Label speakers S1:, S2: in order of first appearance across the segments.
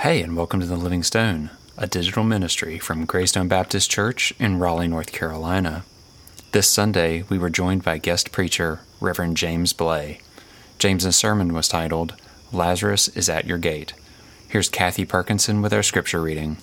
S1: Hey, and welcome to The Living Stone, a digital ministry from Greystone Baptist Church in Raleigh, North Carolina. This Sunday, we were joined by guest preacher Reverend James Blay. James's sermon was titled, Lazarus is at Your Gate. Here's Kathy Perkinson with our scripture reading.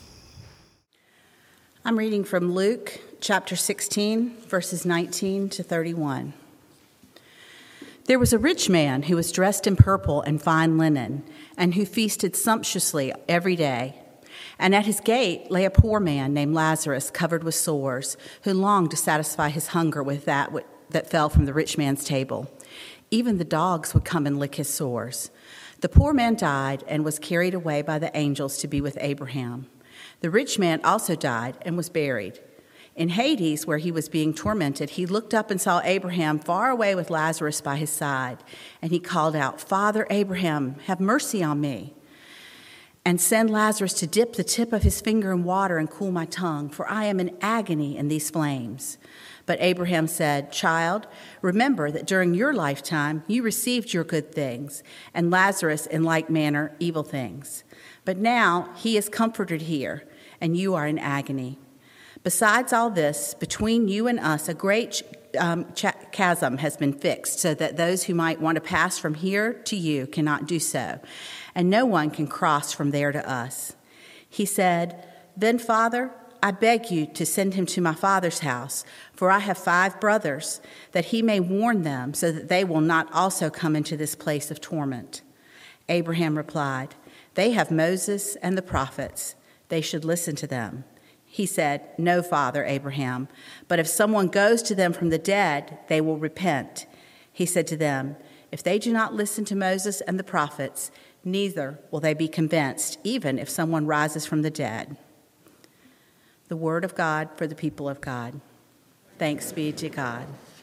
S2: I'm reading from Luke chapter 16, verses 19 to 31. There was a rich man who was dressed in purple and fine linen, and who feasted sumptuously every day. And at his gate lay a poor man named Lazarus, covered with sores, who longed to satisfy his hunger with that fell from the rich man's table. Even the dogs would come and lick his sores. The poor man died and was carried away by the angels to be with Abraham. The rich man also died and was buried. In Hades, where he was being tormented, he looked up and saw Abraham far away with Lazarus by his side. And he called out, Father Abraham, have mercy on me, and send Lazarus to dip the tip of his finger in water and cool my tongue, for I am in agony in these flames. But Abraham said, Child, remember that during your lifetime you received your good things, and Lazarus in like manner evil things. But now he is comforted here, and you are in agony. Besides all this, between you and us, a great chasm has been fixed, so that those who might want to pass from here to you cannot do so, and no one can cross from there to us. He said, Then, Father, I beg you to send him to my father's house, for I have 5 brothers, that he may warn them, so that they will not also come into this place of torment. Abraham replied, They have Moses and the prophets. They should listen to them. He said, No, Father Abraham, but if someone goes to them from the dead, they will repent. He said to them, If they do not listen to Moses and the prophets, neither will they be convinced, even if someone rises from the dead. The word of God for the people of God. Thanks be to God.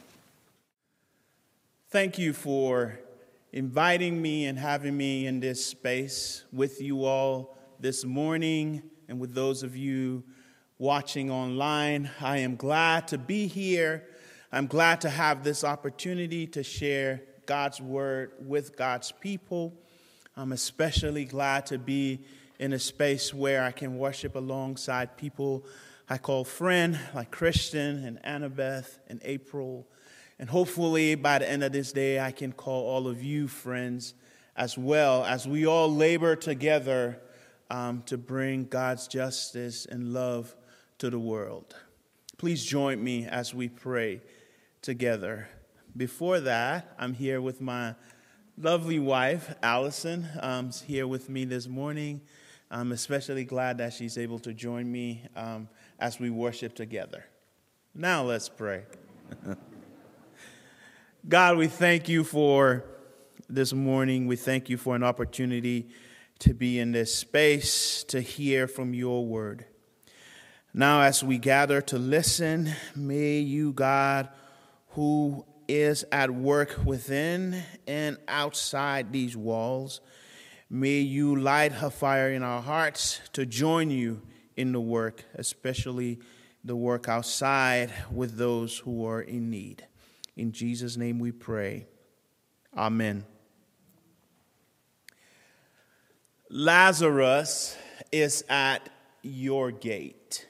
S3: Thank you for inviting me and having me in this space with you all this morning, and with those of you watching online. I am glad to be here. I'm glad to have this opportunity to share God's word with God's people. I'm especially glad to be in a space where I can worship alongside people I call friend, like Christian and Annabeth and April. And hopefully by the end of this day, I can call all of you friends as well, as we all labor together to bring God's justice and love to the world. Please join me as we pray together. Before that, I'm here with my lovely wife, Allison. Here with me this morning. I'm especially glad that she's able to join me as we worship together. Now let's pray. God, we thank you for this morning. We thank you for an opportunity to be in this space, to hear from your word. Now, as we gather to listen, may you, God, who is at work within and outside these walls, may you light a fire in our hearts to join you in the work, especially the work outside with those who are in need. In Jesus' name we pray. Amen. Lazarus is at your gate.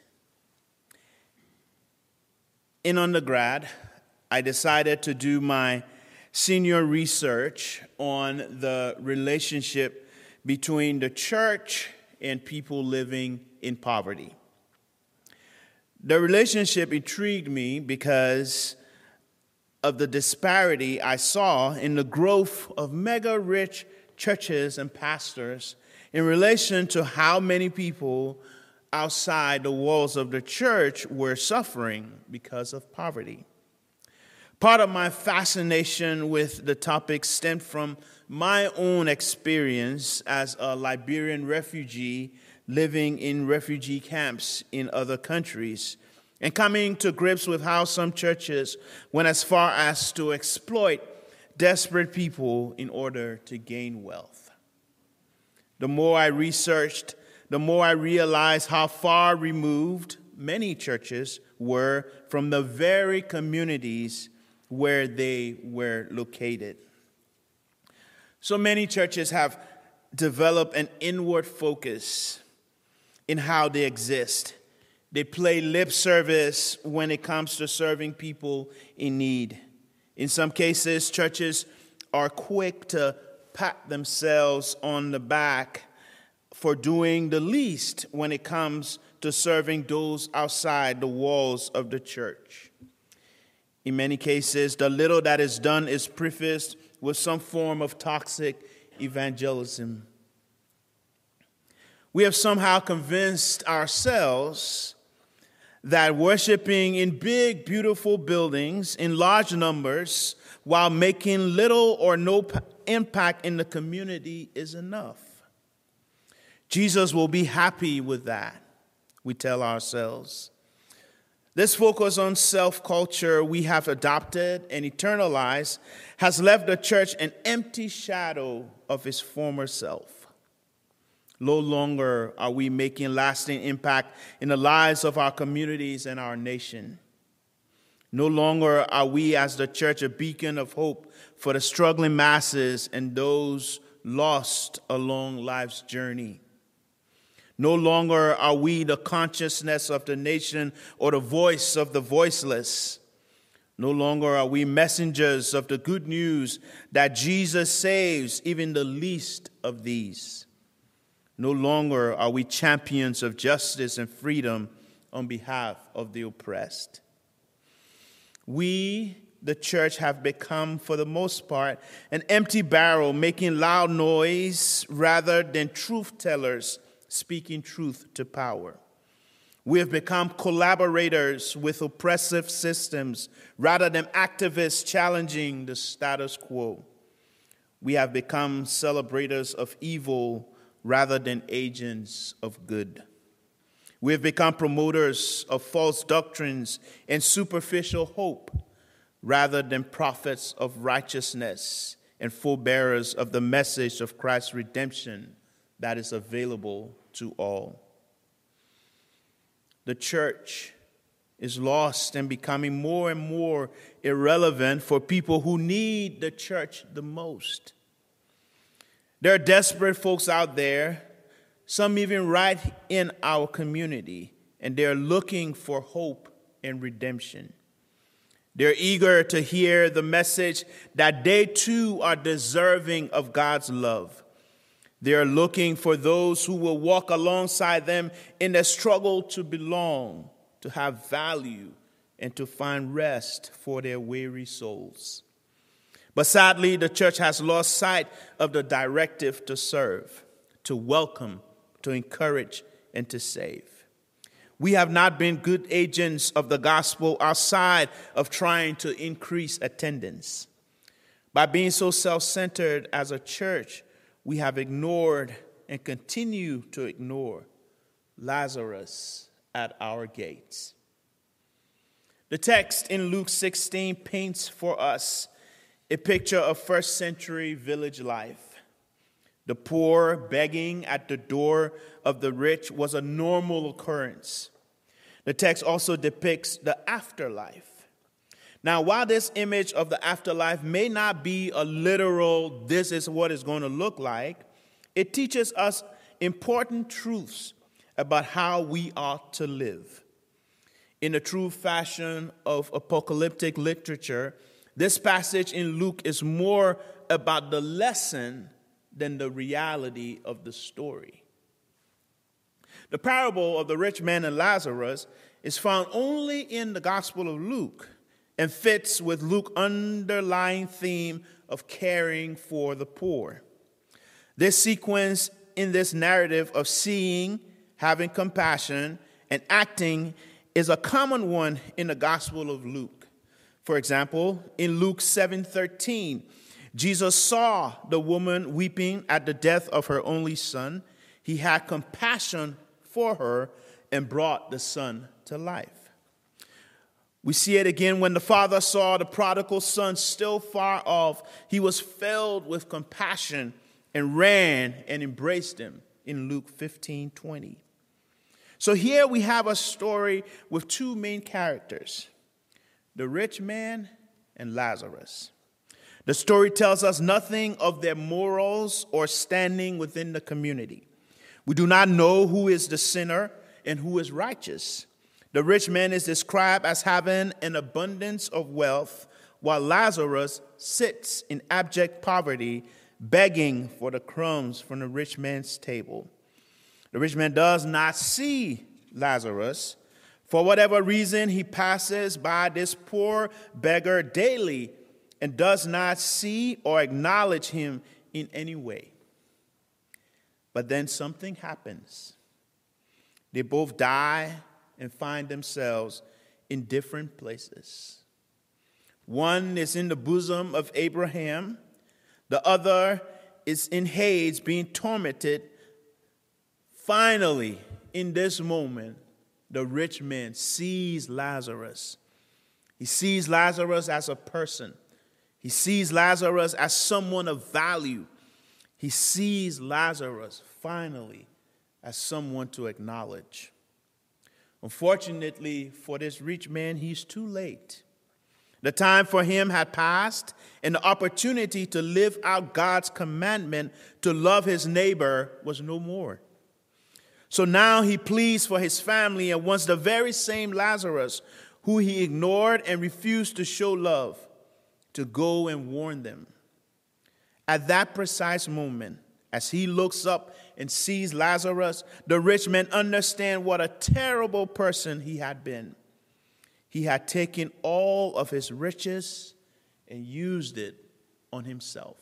S3: In undergrad, I decided to do my senior research on the relationship between the church and people living in poverty. The relationship intrigued me because of the disparity I saw in the growth of mega-rich churches and pastors in relation to how many people outside the walls of the church were suffering because of poverty. Part of my fascination with the topic stemmed from my own experience as a Liberian refugee living in refugee camps in other countries, and coming to grips with how some churches went as far as to exploit desperate people in order to gain wealth. The more I researched, the more I realized how far removed many churches were from the very communities where they were located. So many churches have develop an inward focus in how they exist. They play lip service when it comes to serving people in need. In some cases, churches are quick to pat themselves on the back for doing the least when it comes to serving those outside the walls of the church. In many cases, the little that is done is prefaced with some form of toxic evangelism. We have somehow convinced ourselves that worshiping in big, beautiful buildings in large numbers while making little or no impact in the community is enough. Jesus will be happy with that, we tell ourselves. This focus on self-culture we have adopted and internalized has left the church an empty shadow of its former self. No longer are we making lasting impact in the lives of our communities and our nation. No longer are we as the church a beacon of hope for the struggling masses and those lost along life's journey. No longer are we the consciousness of the nation or the voice of the voiceless. No longer are we messengers of the good news that Jesus saves even the least of these. No longer are we champions of justice and freedom on behalf of the oppressed. We, the church, have become, for the most part, an empty barrel making loud noise rather than truth tellers speaking truth to power. We have become collaborators with oppressive systems rather than activists challenging the status quo. We have become celebrators of evil rather than agents of good. We have become promoters of false doctrines and superficial hope rather than prophets of righteousness and forebearers of the message of Christ's redemption that is available to all. The church is lost and becoming more and more irrelevant for people who need the church the most. There are desperate folks out there, some even right in our community, and they're looking for hope and redemption. They're eager to hear the message that they too are deserving of God's love. They are looking for those who will walk alongside them in their struggle to belong, to have value, and to find rest for their weary souls. But sadly, the church has lost sight of the directive to serve, to welcome, to encourage, and to save. We have not been good agents of the gospel outside of trying to increase attendance. By being so self-centered as a church, we have ignored and continue to ignore Lazarus at our gates. The text in Luke 16 paints for us a picture of first century village life. The poor begging at the door of the rich was a normal occurrence. The text also depicts the afterlife. Now, while this image of the afterlife may not be a literal, this is what it's going to look like, it teaches us important truths about how we ought to live. In the true fashion of apocalyptic literature, this passage in Luke is more about the lesson than the reality of the story. The parable of the rich man and Lazarus is found only in the Gospel of Luke and fits with Luke's underlying theme of caring for the poor. This sequence in this narrative of seeing, having compassion, and acting is a common one in the Gospel of Luke. For example, in Luke 7:13, Jesus saw the woman weeping at the death of her only son. He had compassion for her and brought the son to life. We see it again when the father saw the prodigal son still far off. He was filled with compassion and ran and embraced him in Luke 15:20. So here we have a story with two main characters, the rich man and Lazarus. The story tells us nothing of their morals or standing within the community. We do not know who is the sinner and who is righteous. The rich man is described as having an abundance of wealth, while Lazarus sits in abject poverty, begging for the crumbs from the rich man's table. The rich man does not see Lazarus. For whatever reason, he passes by this poor beggar daily and does not see or acknowledge him in any way. But then something happens. They both die and find themselves in different places. One is in the bosom of Abraham. The other is in Hades, being tormented. Finally, in this moment, the rich man sees Lazarus. He sees Lazarus as a person. He sees Lazarus as someone of value. He sees Lazarus, finally, as someone to acknowledge. Unfortunately for this rich man, he's too late. The time for him had passed, and the opportunity to live out God's commandment to love his neighbor was no more. So now he pleads for his family and wants the very same Lazarus, who he ignored and refused to show love, to go and warn them. At that precise moment, as he looks up and sees Lazarus, the rich man understands what a terrible person he had been. He had taken all of his riches and used it on himself.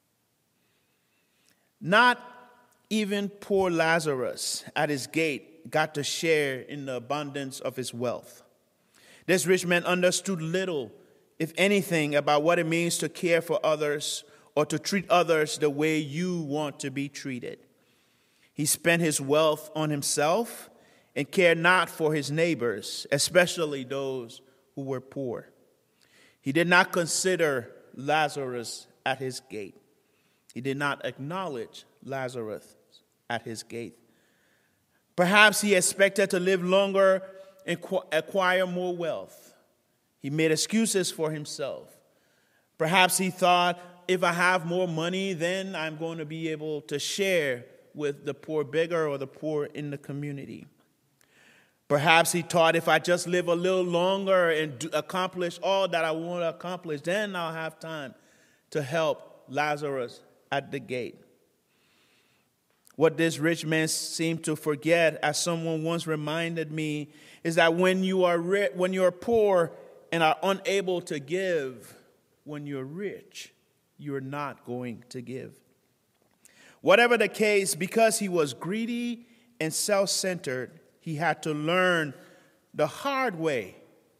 S3: Not even poor Lazarus at his gate got to share in the abundance of his wealth. This rich man understood little, if anything, about what it means to care for others or to treat others the way you want to be treated. He spent his wealth on himself and cared not for his neighbors, especially those who were poor. He did not consider Lazarus at his gate. He did not acknowledge Lazarus at his gate. Perhaps he expected to live longer and acquire more wealth. He made excuses for himself. Perhaps he thought, if I have more money, then I'm going to be able to share with the poor beggar or the poor in the community. Perhaps he thought, if I just live a little longer and accomplish all that I want to accomplish, then I'll have time to help Lazarus at the gate. What this rich man seemed to forget, as someone once reminded me, is that when you are poor and are unable to give, when you're rich, you're not going to give. Whatever the case, because he was greedy and self-centered, he had to learn the hard way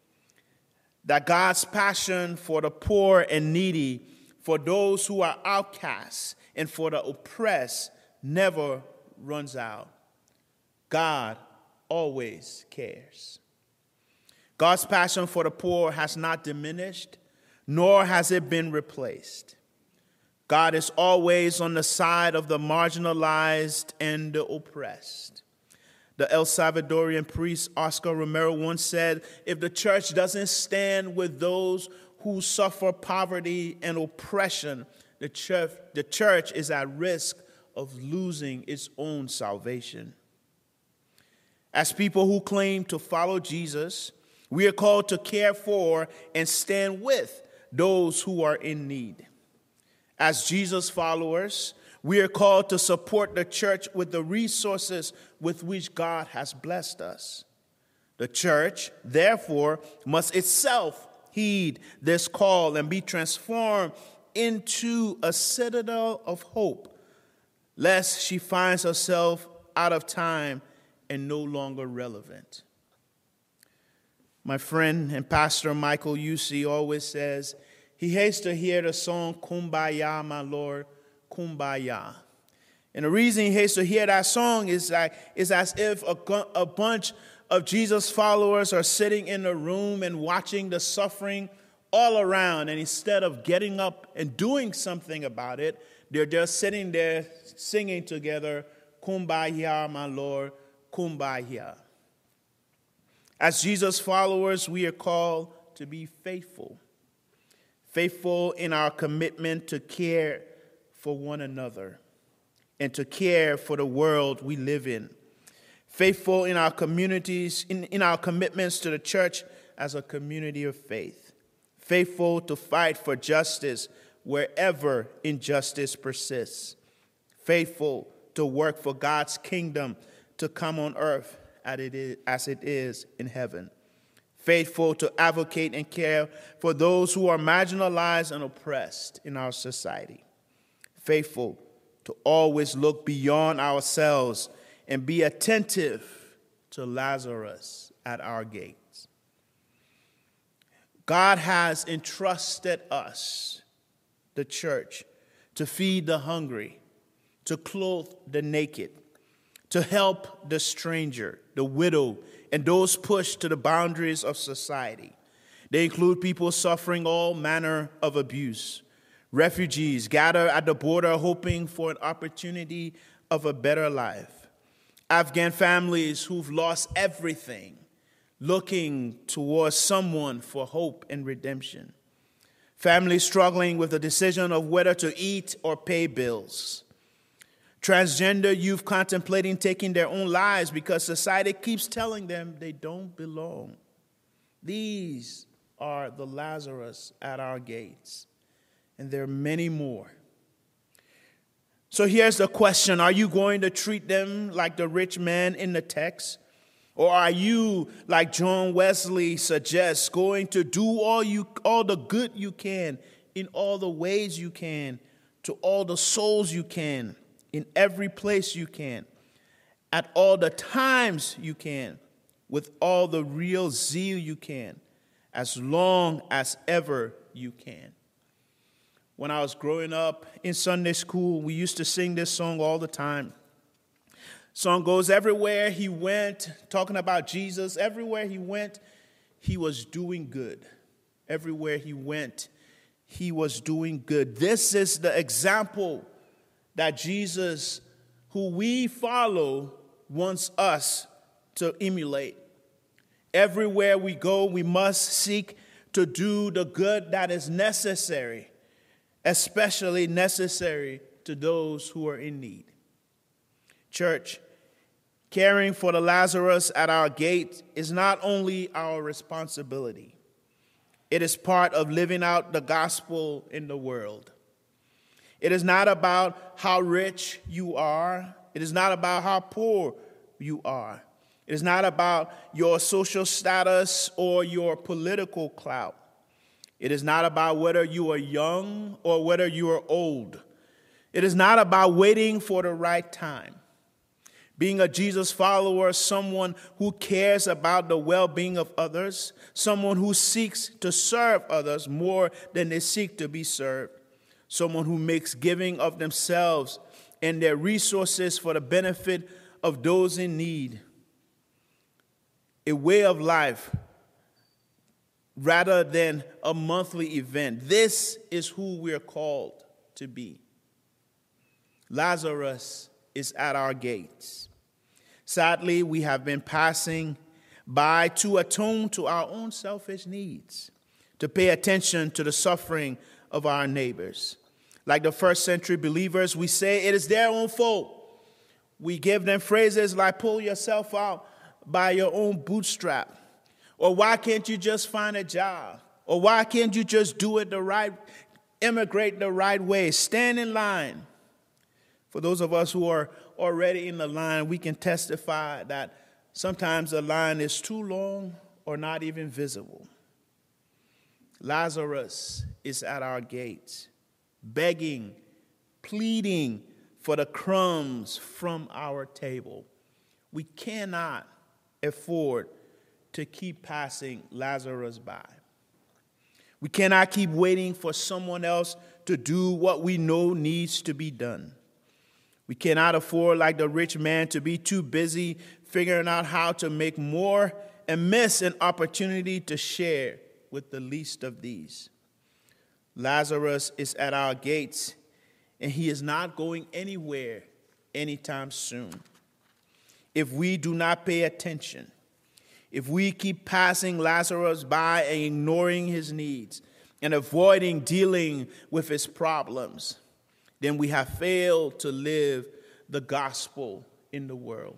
S3: that God's passion for the poor and needy, for those who are outcasts, and for the oppressed never runs out. God always cares. God's passion for the poor has not diminished, nor has it been replaced. God is always on the side of the marginalized and the oppressed. The El Salvadorian priest Oscar Romero once said, if the church doesn't stand with those who suffer poverty and oppression, the church is at risk of losing its own salvation. As people who claim to follow Jesus, we are called to care for and stand with those who are in need. As Jesus followers, we are called to support the church with the resources with which God has blessed us. The church, therefore, must itself heed this call and be transformed into a citadel of hope, lest she finds herself out of time and no longer relevant. My friend and pastor Michael Yusi always says he hates to hear the song "Kumbaya, my Lord, Kumbaya." And the reason he hates to hear that song is as if a bunch of Jesus followers are sitting in a room and watching the suffering all around, and instead of getting up and doing something about it, they're just sitting there singing together, "Kumbaya, my Lord, Kumbaya." As Jesus followers, we are called to be faithful. faithful in our commitment to care for one another and to care for the world we live in, faithful in our communities, in our commitments to the church as a community of faith, faithful to fight for justice wherever injustice persists, faithful to work for God's kingdom to come on earth as it is in heaven, faithful to advocate and care for those who are marginalized and oppressed in our society, faithful to always look beyond ourselves and be attentive to Lazarus at our gates. God has entrusted us, the church, to feed the hungry, to clothe the naked, to help the stranger, the widow, and those pushed to the boundaries of society. They include people suffering all manner of abuse, refugees gathered at the border hoping for an opportunity of a better life, Afghan families who've lost everything, looking towards someone for hope and redemption, families struggling with the decision of whether to eat or pay bills, transgender youth contemplating taking their own lives because society keeps telling them they don't belong. These are the Lazarus at our gates, and there are many more. So here's the question: are you going to treat them like the rich man in the text? Or are you, like John Wesley suggests, going to do all the good you can in all the ways you can, to all the souls you can, in every place you can, at all the times you can, with all the real zeal you can, as long as ever you can? When I was growing up in Sunday school, we used to sing this song all the time. Song goes, everywhere he went, talking about Jesus, everywhere he went, he was doing good. Everywhere he went, he was doing good. This is the example that Jesus, who we follow, wants us to emulate. Everywhere we go, we must seek to do the good that is necessary, especially necessary to those who are in need. Church, caring for the Lazarus at our gate is not only our responsibility, it is part of living out the gospel in the world. It is not about how rich you are. It is not about how poor you are. It is not about your social status or your political clout. It is not about whether you are young or whether you are old. It is not about waiting for the right time. Being a Jesus follower, someone who cares about the well-being of others, someone who seeks to serve others more than they seek to be served, someone who makes giving of themselves and their resources for the benefit of those in need a way of life rather than a monthly event. This is who we're called to be. Lazarus is at our gates. Sadly, we have been passing by to attune to our own selfish needs, to pay attention to the suffering of our neighbors. Like the first century believers, we say it is their own fault. We give them phrases like pull yourself out by your own bootstrap, or why can't you just find a job, or why can't you just do it immigrate the right way, stand in line. For those of us who are already in the line, we can testify that sometimes the line is too long or not even visible. Lazarus is at our gates, begging, pleading for the crumbs from our table. We cannot afford to keep passing Lazarus by. We cannot keep waiting for someone else to do what we know needs to be done. We cannot afford, like the rich man, to be too busy figuring out how to make more and miss an opportunity to share with the least of these. Lazarus is at our gates, and he is not going anywhere anytime soon. If we do not pay attention, if we keep passing Lazarus by and ignoring his needs, and avoiding dealing with his problems, then we have failed to live the gospel in the world.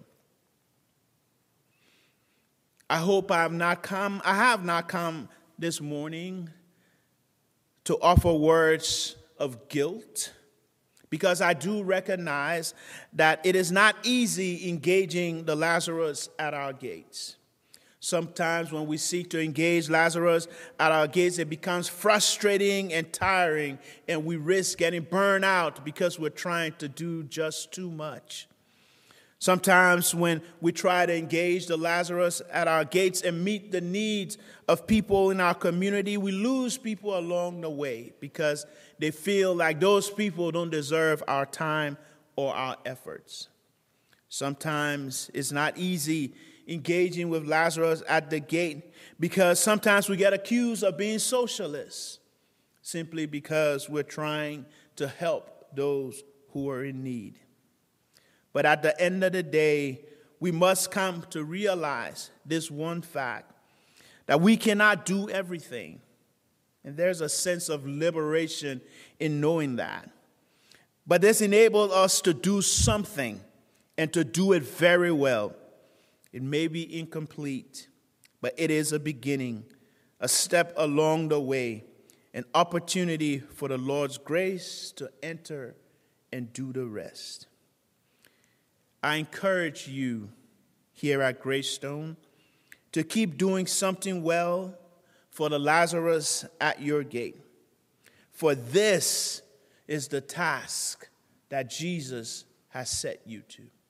S3: I hope I have not come this morning to offer words of guilt, because I do recognize that it is not easy engaging the Lazarus at our gates. Sometimes when we seek to engage Lazarus at our gates, it becomes frustrating and tiring, and we risk getting burned out because we're trying to do just too much. Sometimes when we try to engage the Lazarus at our gates and meet the needs of people in our community, we lose people along the way because they feel like those people don't deserve our time or our efforts. Sometimes it's not easy engaging with Lazarus at the gate because sometimes we get accused of being socialists simply because we're trying to help those who are in need. But at the end of the day, we must come to realize this one fact, that we cannot do everything. And there's a sense of liberation in knowing that. But this enables us to do something and to do it very well. It may be incomplete, but it is a beginning, a step along the way, an opportunity for the Lord's grace to enter and do the rest. I encourage you here at Greystone to keep doing something well for the Lazarus at your gate. For this is the task that Jesus has set you to.